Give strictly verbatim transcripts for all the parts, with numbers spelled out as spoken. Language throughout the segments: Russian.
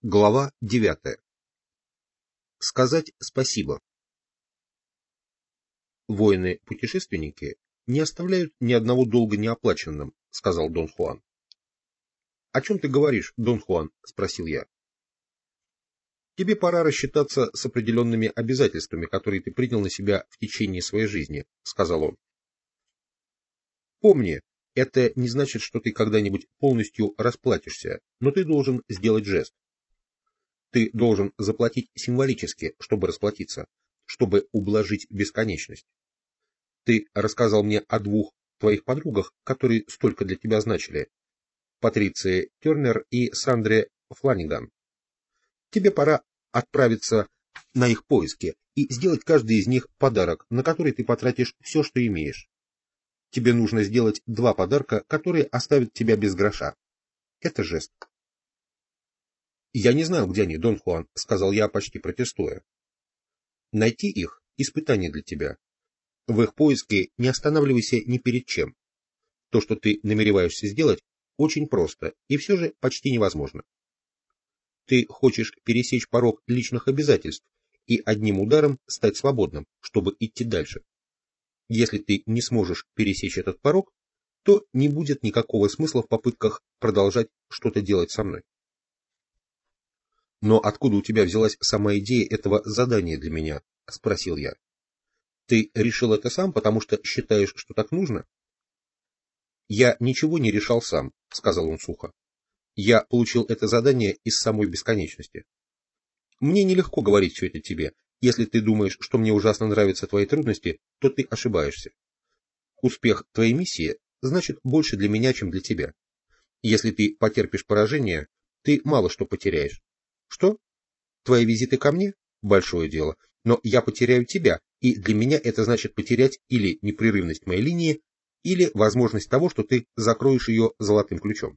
Глава девятая. Сказать спасибо. Воины-путешественники не оставляют ни одного долга неоплаченным, сказал Дон Хуан. О чем ты говоришь, Дон Хуан? Спросил я. Тебе пора рассчитаться с определенными обязательствами, которые ты принял на себя в течение своей жизни, сказал он. Помни, это не значит, что ты когда-нибудь полностью расплатишься, но ты должен сделать жест. Ты должен заплатить символически, чтобы расплатиться, чтобы ублажить бесконечность. Ты рассказал мне о двух твоих подругах, которые столько для тебя значили. Патриции Тернер и Сандре Фланиган. Тебе пора отправиться на их поиски и сделать каждой из них подарок, на который ты потратишь все, что имеешь. Тебе нужно сделать два подарка, которые оставят тебя без гроша. Это жест. «Я не знаю, где они, Дон Хуан», — сказал я, почти протестуя. «Найти их — испытание для тебя. В их поиске не останавливайся ни перед чем. То, что ты намереваешься сделать, очень просто и все же почти невозможно. Ты хочешь пересечь порог личных обязательств и одним ударом стать свободным, чтобы идти дальше. Если ты не сможешь пересечь этот порог, то не будет никакого смысла в попытках продолжать что-то делать со мной. «Но откуда у тебя взялась сама идея этого задания для меня?» — спросил я. «Ты решил это сам, потому что считаешь, что так нужно?» «Я ничего не решал сам», — сказал он сухо. «Я получил это задание из самой бесконечности. Мне нелегко говорить все это тебе. Если ты думаешь, что мне ужасно нравятся твои трудности, то ты ошибаешься. Успех твоей миссии значит больше для меня, чем для тебя. Если ты потерпишь поражение, ты мало что потеряешь. Что? Твои визиты ко мне? Большое дело. Но я потеряю тебя, и для меня это значит потерять или непрерывность моей линии, или возможность того, что ты закроешь ее золотым ключом».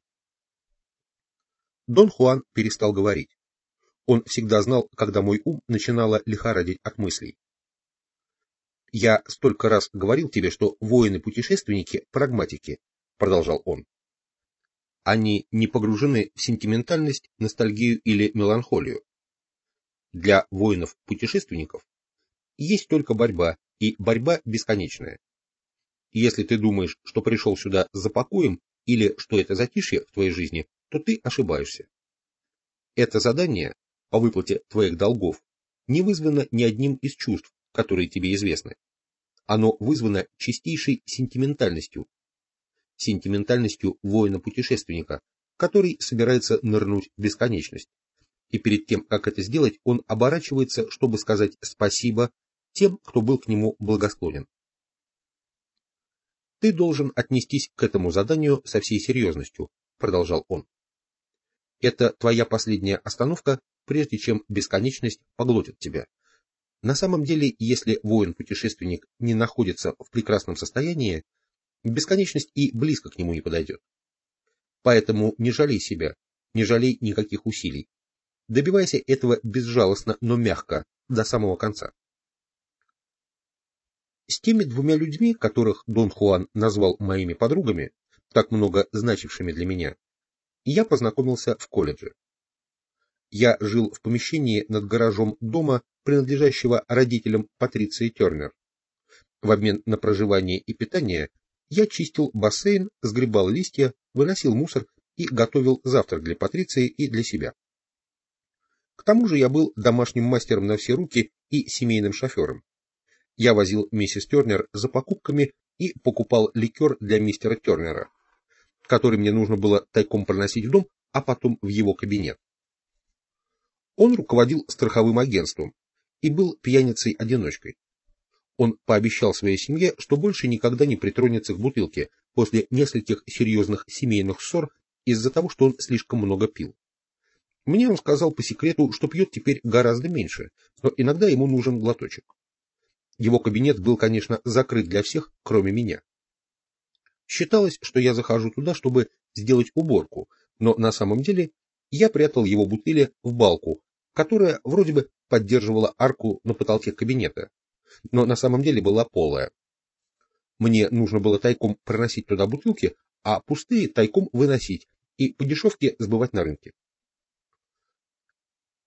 Дон Хуан перестал говорить. Он всегда знал, когда мой ум начинало лихорадить от мыслей. «Я столько раз говорил тебе, что воины-путешественники — прагматики», — продолжал он. «Они не погружены в сентиментальность, ностальгию или меланхолию. Для воинов-путешественников есть только борьба, и борьба бесконечная. Если ты думаешь, что пришел сюда за покоем или что это затишье в твоей жизни, то ты ошибаешься. Это задание по выплате твоих долгов не вызвано ни одним из чувств, которые тебе известны. Оно вызвано чистейшей сентиментальностью, сентиментальностью воина-путешественника, который собирается нырнуть в бесконечность. И перед тем, как это сделать, он оборачивается, чтобы сказать спасибо тем, кто был к нему благосклонен. «Ты должен отнестись к этому заданию со всей серьезностью», — продолжал он. «Это твоя последняя остановка, прежде чем бесконечность поглотит тебя. На самом деле, если воин-путешественник не находится в прекрасном состоянии, бесконечность и близко к нему не подойдет. Поэтому не жалей себя, не жалей никаких усилий. Добивайся этого безжалостно, но мягко, до самого конца». С теми двумя людьми, которых Дон Хуан назвал моими подругами, так много значившими для меня, я познакомился в колледже. Я жил в помещении над гаражом дома, принадлежащего родителям Патриции Тернер. В обмен на проживание и питание я чистил бассейн, сгребал листья, выносил мусор и готовил завтрак для Патриции и для себя. К тому же я был домашним мастером на все руки и семейным шофером. Я возил миссис Тернер за покупками и покупал ликер для мистера Тернера, который мне нужно было тайком проносить в дом, а потом в его кабинет. Он руководил страховым агентством и был пьяницей-одиночкой. Он пообещал своей семье, что больше никогда не притронется к бутылке после нескольких серьезных семейных ссор из-за того, что он слишком много пил. Мне он сказал по секрету, что пьет теперь гораздо меньше, но иногда ему нужен глоточек. Его кабинет был, конечно, закрыт для всех, кроме меня. Считалось, что я захожу туда, чтобы сделать уборку, но на самом деле я прятал его бутыли в балку, которая вроде бы поддерживала арку на потолке кабинета, но на самом деле была полая. Мне нужно было тайком проносить туда бутылки, а пустые тайком выносить и по дешевке сбывать на рынке.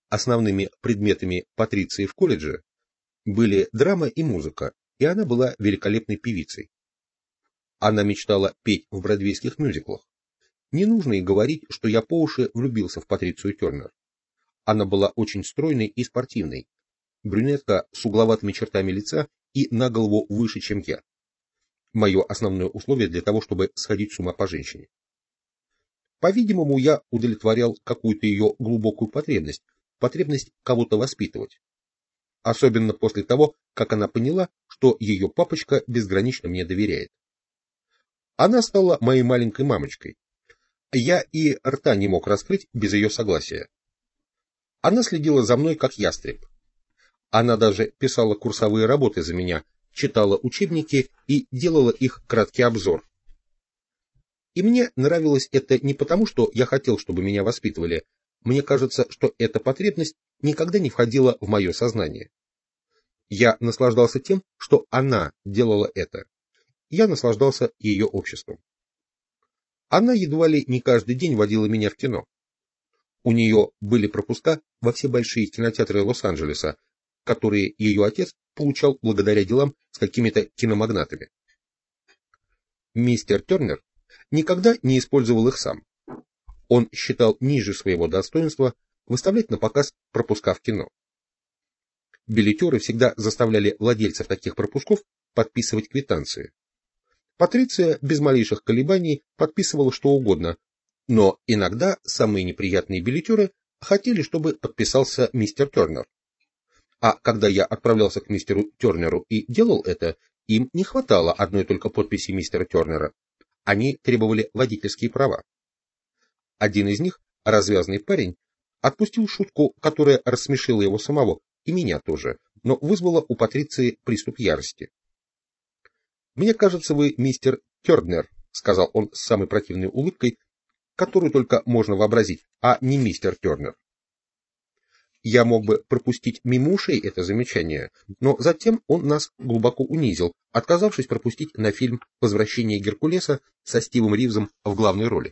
Основными предметами Патриции в колледже были драма и музыка, и она была великолепной певицей. Она мечтала петь в бродвейских мюзиклах. Не нужно и говорить, что я по уши влюбился в Патрицию Тернер. Она была очень стройной и спортивной, брюнетка с угловатыми чертами лица и на голову выше, чем я. Мое основное условие для того, чтобы сходить с ума по женщине. По-видимому, я удовлетворял какую-то ее глубокую потребность, потребность кого-то воспитывать. Особенно после того, как она поняла, что ее папочка безгранично мне доверяет. Она стала моей маленькой мамочкой. Я и рта не мог раскрыть без ее согласия. Она следила за мной, как ястреб. Она даже писала курсовые работы за меня, читала учебники и делала их краткий обзор. И мне нравилось это не потому, что я хотел, чтобы меня воспитывали. Мне кажется, что эта потребность никогда не входила в мое сознание. Я наслаждался тем, что она делала это. Я наслаждался ее обществом. Она едва ли не каждый день водила меня в кино. У нее были пропуска во все большие кинотеатры Лос-Анджелеса, которые ее отец получал благодаря делам с какими-то киномагнатами. Мистер Тернер никогда не использовал их сам. Он считал ниже своего достоинства выставлять на показ пропуска в кино. Билетеры всегда заставляли владельцев таких пропусков подписывать квитанции. Патриция без малейших колебаний подписывала что угодно, но иногда самые неприятные билетеры хотели, чтобы подписался мистер Тернер. А когда я отправлялся к мистеру Тернеру и делал это, им не хватало одной только подписи мистера Тернера. Они требовали водительские права. Один из них, развязный парень, отпустил шутку, которая рассмешила его самого, и меня тоже, но вызвала у Патриции приступ ярости. «Мне кажется, вы мистер Тернер», — сказал он с самой противной улыбкой, которую только можно вообразить, а не мистер Тернер. Я мог бы пропустить мимо ушей это замечание, но затем он нас глубоко унизил, отказавшись пропустить на фильм «Возвращение Геркулеса» со Стивом Ривзом в главной роли.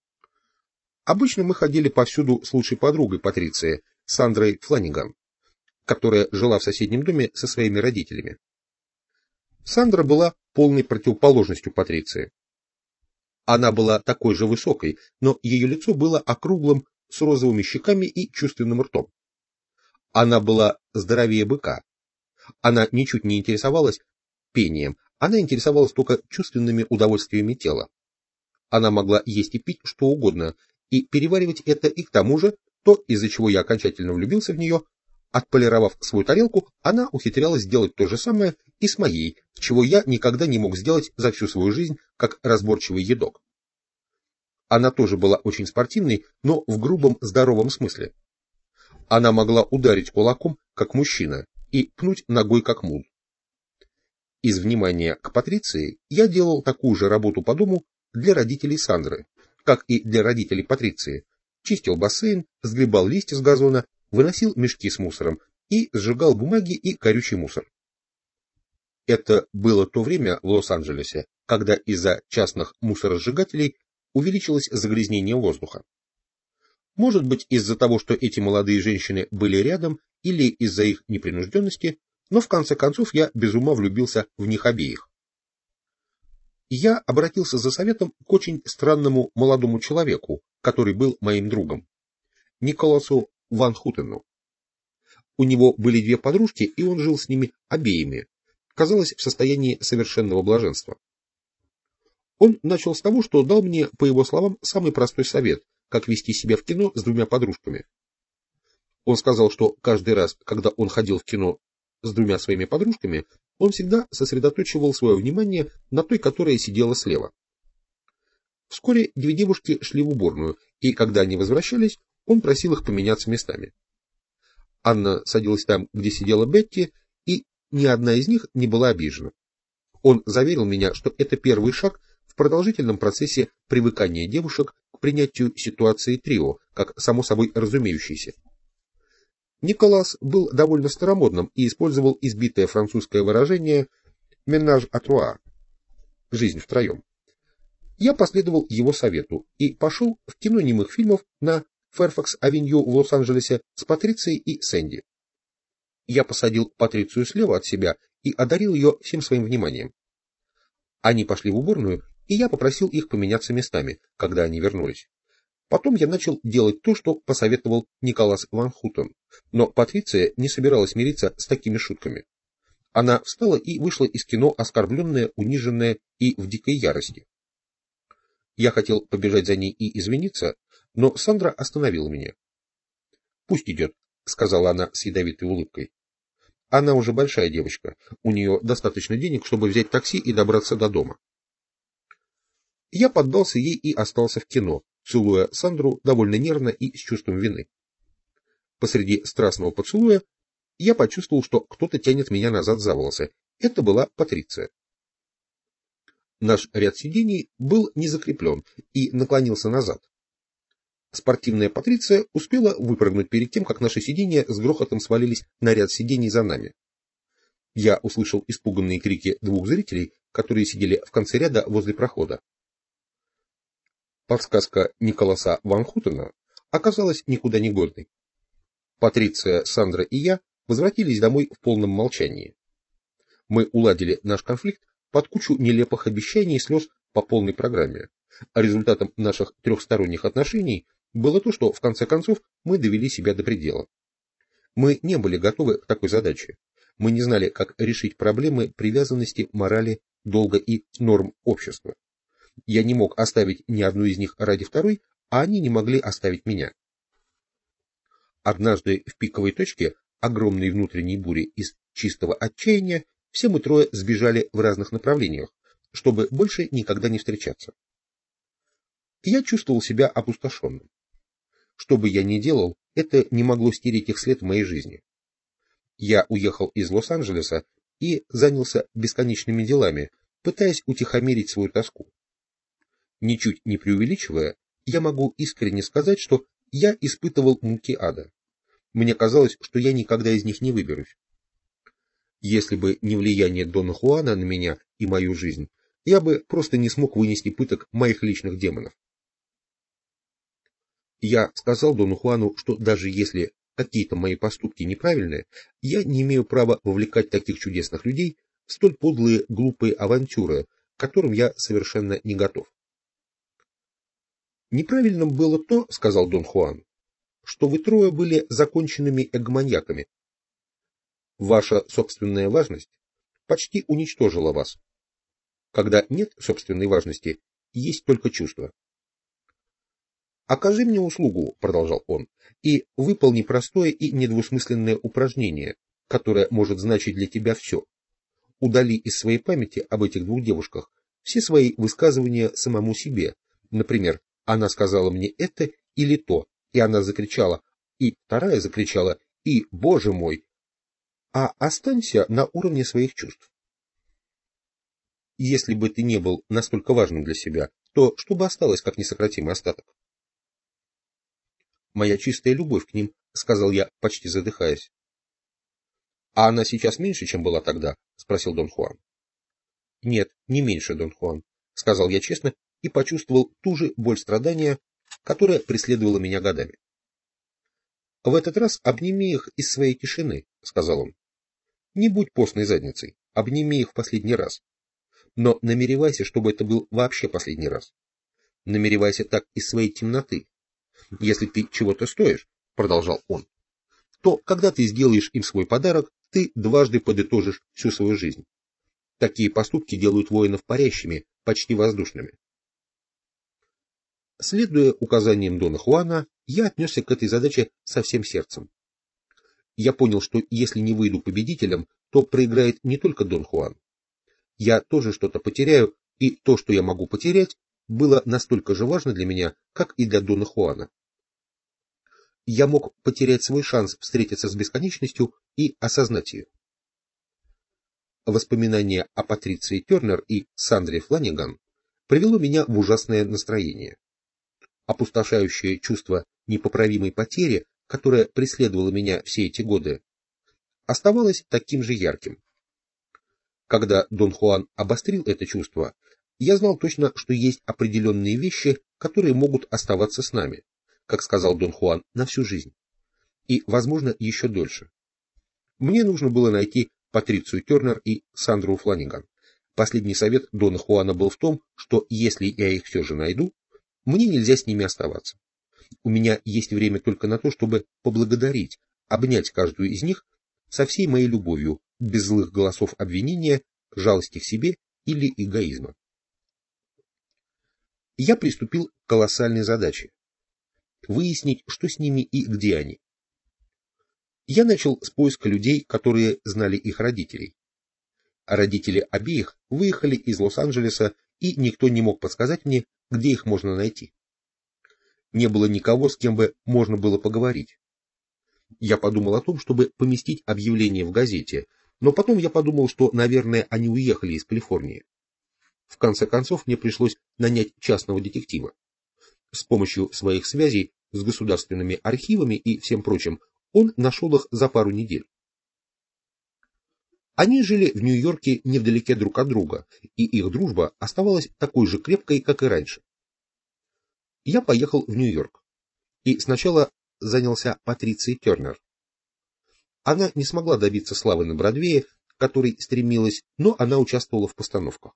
Обычно мы ходили повсюду с лучшей подругой Патриции, Сандрой Фланиган, которая жила в соседнем доме со своими родителями. Сандра была полной противоположностью Патриции. Она была такой же высокой, но ее лицо было округлым, с розовыми щеками и чувственным ртом. Она была здоровее быка. Она ничуть не интересовалась пением, она интересовалась только чувственными удовольствиями тела. Она могла есть и пить что угодно, и переваривать это, и к тому же, то, из-за чего я окончательно влюбился в нее, отполировав свою тарелку, она ухитрялась сделать то же самое и с моей, чего я никогда не мог сделать за всю свою жизнь, как разборчивый едок. Она тоже была очень спортивной, но в грубом здоровом смысле. Она могла ударить кулаком, как мужчина, и пнуть ногой, как мул. Из внимания к Патриции я делал такую же работу по дому для родителей Сандры, как и для родителей Патриции. Чистил бассейн, сгребал листья с газона, выносил мешки с мусором и сжигал бумаги и горючий мусор. Это было то время в Лос-Анджелесе, когда из-за частных мусоросжигателей увеличилось загрязнение воздуха. Может быть, из-за того, что эти молодые женщины были рядом, или из-за их непринужденности, но в конце концов я без ума влюбился в них обеих. Я обратился за советом к очень странному молодому человеку, который был моим другом, Николасу Ван Хутену. У него были две подружки, и он жил с ними обеими, казалось, в состоянии совершенного блаженства. Он начал с того, что дал мне, по его словам, самый простой совет, как вести себя в кино с двумя подружками. Он сказал, что каждый раз, когда он ходил в кино с двумя своими подружками, он всегда сосредоточивал свое внимание на той, которая сидела слева. Вскоре две девушки шли в уборную, и когда они возвращались, он просил их поменяться местами. Анна садилась там, где сидела Бетти, и ни одна из них не была обижена. Он заверил меня, что это первый шаг в продолжительном процессе привыкания девушек к принятию ситуации трио, как само собой разумеющейся. Николас был довольно старомодным и использовал избитое французское выражение «ménage à trois» — «жизнь втроем». Я последовал его совету и пошел в кино немых фильмов на Фэрфакс-авеню в Лос-Анджелесе с Патрицией и Сэнди. Я посадил Патрицию слева от себя и одарил ее всем своим вниманием. Они пошли в уборную, и я попросил их поменяться местами, когда они вернулись. Потом я начал делать то, что посоветовал Николас Ван Хутен, но Патриция не собиралась мириться с такими шутками. Она встала и вышла из кино оскорбленная, униженная и в дикой ярости. Я хотел побежать за ней и извиниться, но Сандра остановила меня. «Пусть идет», — сказала она с ядовитой улыбкой. «Она уже большая девочка, у нее достаточно денег, чтобы взять такси и добраться до дома». Я поддался ей и остался в кино, целуя Сандру довольно нервно и с чувством вины. Посреди страстного поцелуя я почувствовал, что кто-то тянет меня назад за волосы. Это была Патриция. Наш ряд сидений был не закреплен и наклонился назад. Спортивная Патриция успела выпрыгнуть перед тем, как наши сиденья с грохотом свалились на ряд сидений за нами. Я услышал испуганные крики двух зрителей, которые сидели в конце ряда возле прохода. Подсказка Николаса Ван Хутена оказалась никуда не годной. Патриция, Сандра и я возвратились домой в полном молчании. Мы уладили наш конфликт под кучу нелепых обещаний и слез по полной программе. А результатом наших трехсторонних отношений было то, что в конце концов мы довели себя до предела. Мы не были готовы к такой задаче. Мы не знали, как решить проблемы привязанности, морали, долга и норм общества. Я не мог оставить ни одну из них ради второй, а они не могли оставить меня. Однажды в пиковой точке огромной внутренней бури из чистого отчаяния все мы трое сбежали в разных направлениях, чтобы больше никогда не встречаться. Я чувствовал себя опустошенным. Что бы я ни делал, это не могло стереть их след в моей жизни. Я уехал из Лос-Анджелеса и занялся бесконечными делами, пытаясь утихомирить свою тоску. Ничуть не преувеличивая, я могу искренне сказать, что я испытывал муки ада. Мне казалось, что я никогда из них не выберусь. Если бы не влияние Дона Хуана на меня и мою жизнь, я бы просто не смог вынести пыток моих личных демонов. Я сказал Дону Хуану, что даже если какие-то мои поступки неправильные, я не имею права вовлекать таких чудесных людей в столь подлые, глупые авантюры, к которым я совершенно не готов. Неправильным было то, сказал Дон Хуан, что вы трое были законченными эгоманьяками. Ваша собственная важность почти уничтожила вас. Когда нет собственной важности, есть только чувства. «Окажи мне услугу», — продолжал он, — «и выполни простое и недвусмысленное упражнение, которое может значить для тебя все. Удали из своей памяти об этих двух девушках все свои высказывания самому себе. Например, она сказала мне это или то, и она закричала, и вторая закричала, и, боже мой, а останься на уровне своих чувств. Если бы ты не был настолько важным для себя, то что бы осталось как несократимый остаток? Моя чистая любовь к ним, сказал я, почти задыхаясь. А она сейчас меньше, чем была тогда? Спросил Дон Хуан. Нет, не меньше, Дон Хуан, сказал я честно и почувствовал ту же боль страдания, которая преследовала меня годами. В этот раз обними их из своей тишины, сказал он. Не будь постной задницей, обними их в последний раз. Но намеревайся, чтобы это был вообще последний раз. Намеревайся так из своей темноты. Если ты чего-то стоишь, продолжал он, то когда ты сделаешь им свой подарок, ты дважды подытожишь всю свою жизнь. Такие поступки делают воинов парящими, почти воздушными. Следуя указаниям Дона Хуана, я отнесся к этой задаче со всем сердцем. Я понял, что если не выйду победителем, то проиграет не только Дон Хуан. Я тоже что-то потеряю, и то, что я могу потерять, было настолько же важно для меня, как и для Дона Хуана. Я мог потерять свой шанс встретиться с бесконечностью и осознать ее. Воспоминание о Патриции Тернер и Сандре Фланиган привело меня в ужасное настроение. Опустошающее чувство непоправимой потери, которое преследовало меня все эти годы, оставалось таким же ярким. Когда Дон Хуан обострил это чувство, я знал точно, что есть определенные вещи, которые могут оставаться с нами, как сказал Дон Хуан, на всю жизнь. И, возможно, еще дольше. Мне нужно было найти Патрицию Тернер и Сандру Фланиган. Последний совет Дона Хуана был в том, что если я их все же найду, мне нельзя с ними оставаться. У меня есть время только на то, чтобы поблагодарить, обнять каждую из них со всей моей любовью, без злых голосов обвинения, жалости к себе или эгоизма. Я приступил к колоссальной задаче – выяснить, что с ними и где они. Я начал с поиска людей, которые знали их родителей. А родители обеих выехали из Лос-Анджелеса, и никто не мог подсказать мне, где их можно найти. Не было никого, с кем бы можно было поговорить. Я подумал о том, чтобы поместить объявление в газете, но потом я подумал, что, наверное, они уехали из Калифорнии. В конце концов, мне пришлось нанять частного детектива. С помощью своих связей с государственными архивами и всем прочим, он нашел их за пару недель. Они жили в Нью-Йорке невдалеке друг от друга, и их дружба оставалась такой же крепкой, как и раньше. Я поехал в Нью-Йорк и сначала занялся Патрицией Тернер. Она не смогла добиться славы на Бродвее, к которой стремилась, но она участвовала в постановках.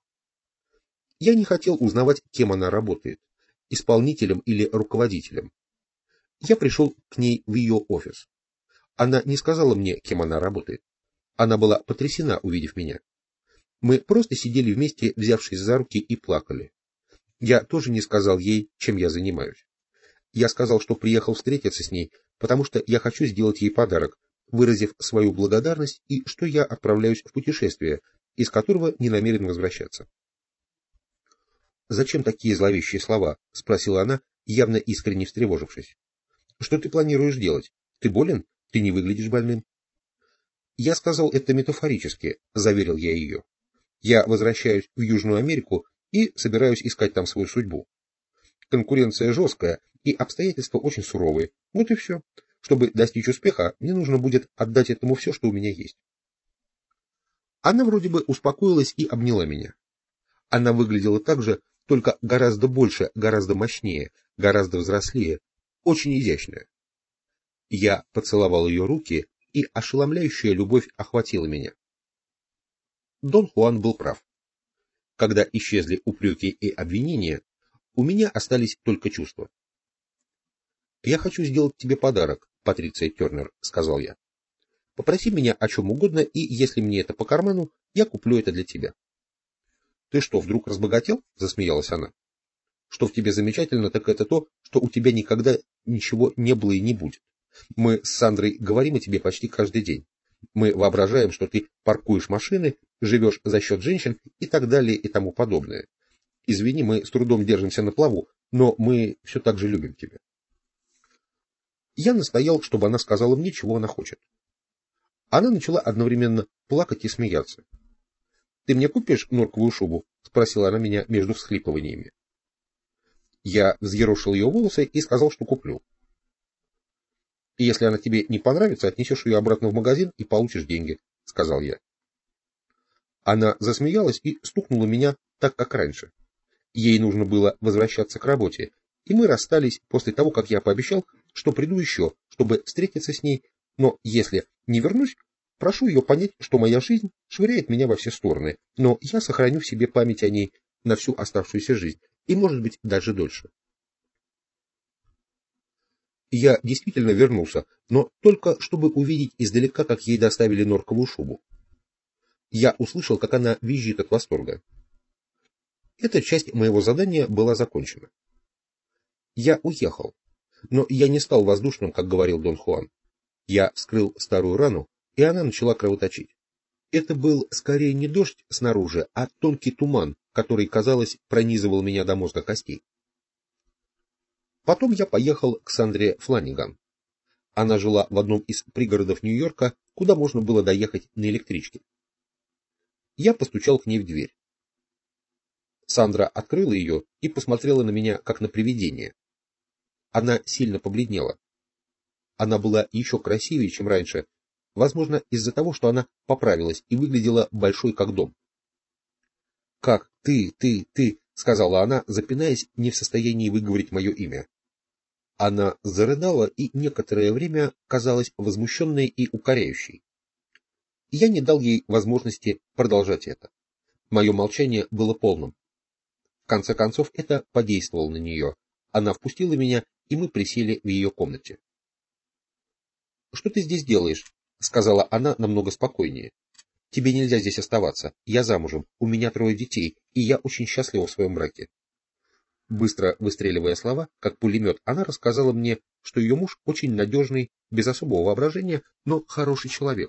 Я не хотел узнавать, кем она работает, исполнителем или руководителем. Я пришел к ней в ее офис. Она не сказала мне, кем она работает. Она была потрясена, увидев меня. Мы просто сидели вместе, взявшись за руки, и плакали. Я тоже не сказал ей, чем я занимаюсь. Я сказал, что приехал встретиться с ней, потому что я хочу сделать ей подарок, выразив свою благодарность, и что я отправляюсь в путешествие, из которого не намерен возвращаться. «Зачем такие зловещие слова?» — спросила она, явно искренне встревожившись. «Что ты планируешь делать? Ты болен? Ты не выглядишь больным». Я сказал это метафорически, заверил я ее. Я возвращаюсь в Южную Америку и собираюсь искать там свою судьбу. Конкуренция жесткая, и обстоятельства очень суровые. Вот и все. Чтобы достичь успеха, мне нужно будет отдать этому все, что у меня есть. Она вроде бы успокоилась и обняла меня. Она выглядела так же, только гораздо больше, гораздо мощнее, гораздо взрослее, очень изящная. Я поцеловал ее руки, и ошеломляющая любовь охватила меня. Дон Хуан был прав. Когда исчезли упреки и обвинения, у меня остались только чувства. «Я хочу сделать тебе подарок, Патриция Тернер», — сказал я. «Попроси меня о чем угодно, и если мне это по карману, я куплю это для тебя». «Ты что, вдруг разбогател?» — засмеялась она. «Что в тебе замечательно, так это то, что у тебя никогда ничего не было и не будет. Мы с Сандрой говорим о тебе почти каждый день. Мы воображаем, что ты паркуешь машины, живешь за счет женщин и так далее и тому подобное. Извини, мы с трудом держимся на плаву, но мы все так же любим тебя». Я настоял, чтобы она сказала мне, чего она хочет. Она начала одновременно плакать и смеяться. «Ты мне купишь норковую шубу?» — спросила она меня между всхлипываниями. Я взъерошил ее волосы и сказал, что куплю. «И если она тебе не понравится, отнесешь ее обратно в магазин и получишь деньги», — сказал я. Она засмеялась и стукнула меня так, как раньше. Ей нужно было возвращаться к работе, и мы расстались после того, как я пообещал, что приду еще, чтобы встретиться с ней, но если не вернусь, прошу ее понять, что моя жизнь швыряет меня во все стороны, но я сохраню в себе память о ней на всю оставшуюся жизнь, и, может быть, даже дольше. Я действительно вернулся, но только чтобы увидеть издалека, как ей доставили норковую шубу. Я услышал, как она визжит от восторга. Эта часть моего задания была закончена. Я уехал, но я не стал воздушным, как говорил Дон Хуан. Я вскрыл старую рану, и она начала кровоточить. Это был скорее не дождь снаружи, а тонкий туман, который, казалось, пронизывал меня до мозга костей. Потом я поехал к Сандре Фланиган. Она жила в одном из пригородов Нью-Йорка, куда можно было доехать на электричке. Я постучал к ней в дверь. Сандра открыла ее и посмотрела на меня, как на привидение. Она сильно побледнела. Она была еще красивее, чем раньше, возможно, из-за того, что она поправилась и выглядела большой, как дом. «Как ты, ты, ты», — сказала она, запинаясь, не в состоянии выговорить мое имя. Она зарыдала и некоторое время казалась возмущенной и укоряющей. Я не дал ей возможности продолжать это. Мое молчание было полным. В конце концов, это подействовало на нее. Она впустила меня, и мы присели в ее комнате. «Что ты здесь делаешь?» — сказала она намного спокойнее. «Тебе нельзя здесь оставаться. Я замужем, у меня трое детей, и я очень счастлива в своем браке». Быстро выстреливая слова, как пулемет, она рассказала мне, что ее муж очень надежный, без особого воображения, но хороший человек.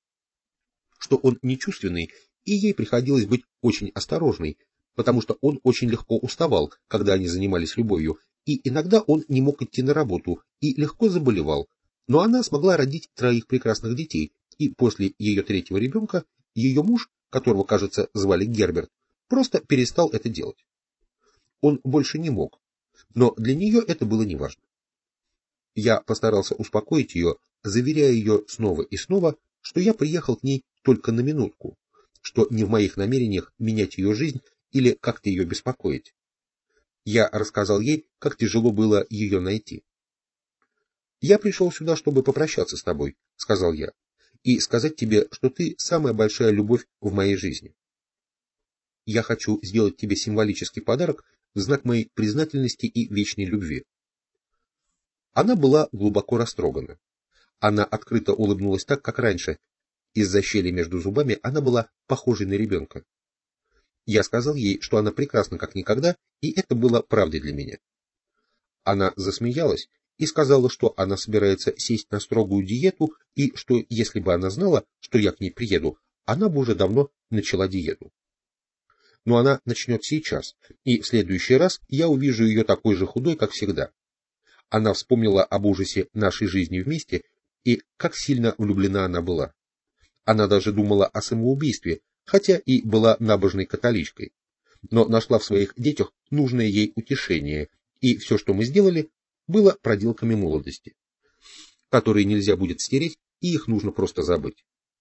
Что он нечувственный, и ей приходилось быть очень осторожной, потому что он очень легко уставал, когда они занимались любовью, и иногда он не мог идти на работу и легко заболевал. Но она смогла родить троих прекрасных детей, и после ее третьего ребенка ее муж, которого, кажется, звали Герберт, просто перестал это делать. Он больше не мог, но для нее это было неважно. Я постарался успокоить ее, заверяя ее снова и снова, что я приехал к ней только на минутку, что не в моих намерениях менять ее жизнь или как-то ее беспокоить. Я рассказал ей, как тяжело было ее найти. «Я пришел сюда, чтобы попрощаться с тобой», — сказал я, «и сказать тебе, что ты самая большая любовь в моей жизни. Я хочу сделать тебе символический подарок в знак моей признательности и вечной любви». Она была глубоко растрогана. Она открыто улыбнулась так, как раньше. Из-за щели между зубами она была похожей на ребенка. Я сказал ей, что она прекрасна как никогда, и это было правдой для меня. Она засмеялась и сказала, что она собирается сесть на строгую диету, и что, если бы она знала, что я к ней приеду, она бы уже давно начала диету. Но она начнет сейчас, и в следующий раз я увижу ее такой же худой, как всегда. Она вспомнила об ужасе нашей жизни вместе, и как сильно влюблена она была. Она даже думала о самоубийстве, хотя и была набожной католичкой, но нашла в своих детях нужное ей утешение, и все, что мы сделали, было проделками молодости, которые нельзя будет стереть, и их нужно просто забыть.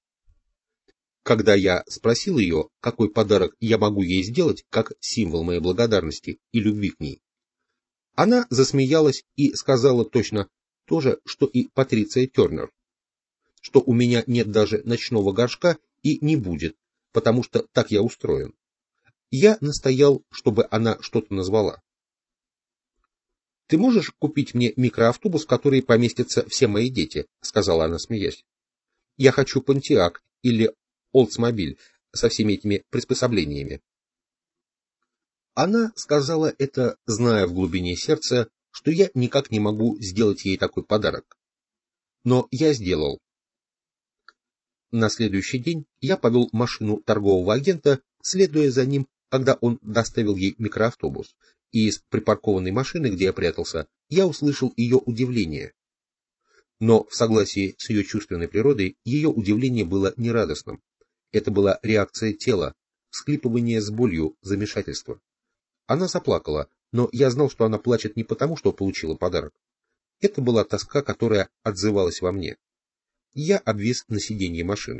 Когда я спросил ее, какой подарок я могу ей сделать, как символ моей благодарности и любви к ней, она засмеялась и сказала точно то же, что и Патриция Тернер, что у меня нет даже ночного горшка и не будет, потому что так я устроен. Я настоял, чтобы она что-то назвала. «Ты можешь купить мне микроавтобус, в который поместятся все мои дети?» — сказала она, смеясь. «Я хочу Понтиак или Олдсмобиль со всеми этими приспособлениями». Она сказала это, зная в глубине сердца, что я никак не могу сделать ей такой подарок. Но я сделал. На следующий день я повел машину торгового агента, следуя за ним, когда он доставил ей микроавтобус, и из припаркованной машины, где я прятался, я услышал ее удивление. Но в согласии с ее чувственной природой ее удивление было нерадостным. Это была реакция тела, всхлипывание с болью, замешательство. Она заплакала, но я знал, что она плачет не потому, что получила подарок. Это была тоска, которая отзывалась во мне. Я обвис на сиденье машины.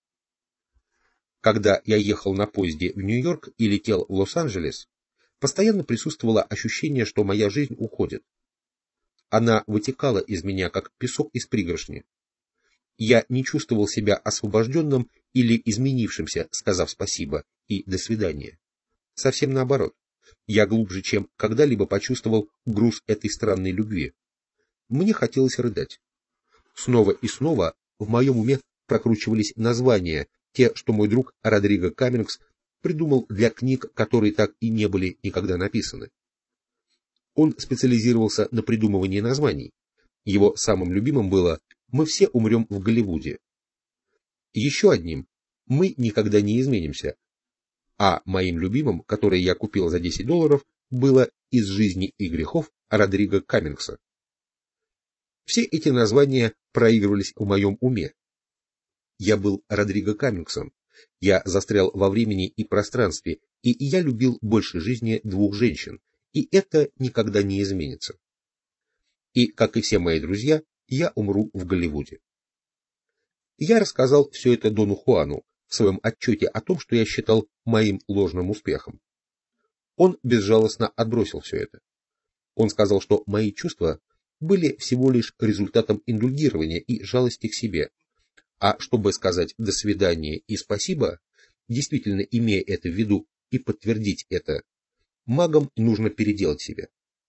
Когда я ехал на поезде в Нью-Йорк и летел в Лос-Анджелес, постоянно присутствовало ощущение, что моя жизнь уходит. Она вытекала из меня, как песок из пригоршни. Я не чувствовал себя освобожденным или изменившимся, сказав спасибо и до свидания. Совсем наоборот. Я глубже, чем когда-либо почувствовал груз этой странной любви. Мне хотелось рыдать. Снова и снова в моем уме прокручивались названия, те, что мой друг Родриго Каммингс придумал для книг, которые так и не были никогда написаны. Он специализировался на придумывании названий. Его самым любимым было «Мы все умрем в Голливуде». Еще одним «Мы никогда не изменимся». А моим любимым, который я купил за десять долларов, было «Из жизни и грехов» Родриго Каммингса. Все эти названия проигрывались в моем уме. Я был Родриго Каммингсом. Я застрял во времени и пространстве, и я любил больше жизни двух женщин, и это никогда не изменится. И, как и все мои друзья, я умру в Голливуде. Я рассказал все это Дону Хуану в своем отчете о том, что я считал моим ложным успехом. Он безжалостно отбросил все это. Он сказал, что мои чувства были всего лишь результатом индульгирования и жалости к себе. А чтобы сказать «до свидания» и «спасибо», действительно имея это в виду и подтвердить это, магам нужно переделать себя.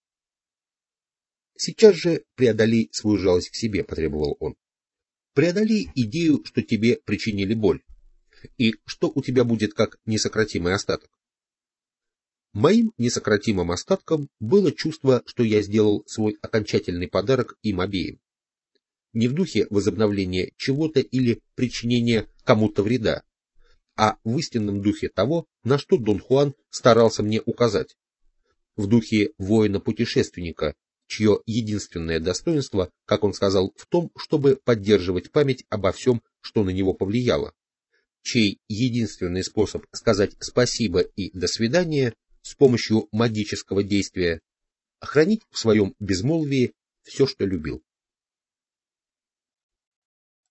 «Сейчас же преодолей свою жалость к себе», — потребовал он. «Преодолей идею, что тебе причинили боль, и что у тебя будет как несократимый остаток». Моим несократимым остатком было чувство, что я сделал свой окончательный подарок им обеим. Не в духе возобновления чего-то или причинения кому-то вреда, а в истинном духе того, на что Дон Хуан старался мне указать. В духе воина-путешественника, чье единственное достоинство, как он сказал, в том, чтобы поддерживать память обо всем, что на него повлияло, чей единственный способ сказать спасибо и до свидания с помощью магического действия — хранить в своем безмолвии все, что любил.